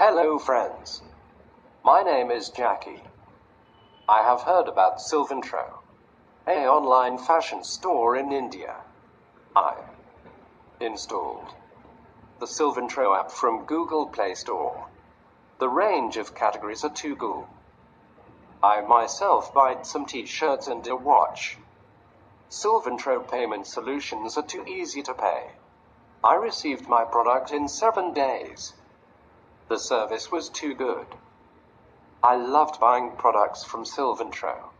Hello, friends. My name is Jackie. I have heard about Silventro, an online fashion store in India. I installed the Silventro app from Google Play Store. The range of categories are too good. I myself buy some t-shirts and a watch. Silventro payment solutions are too easy to pay. I received my product in 7 days. The service was too good. I loved buying products from Silventro.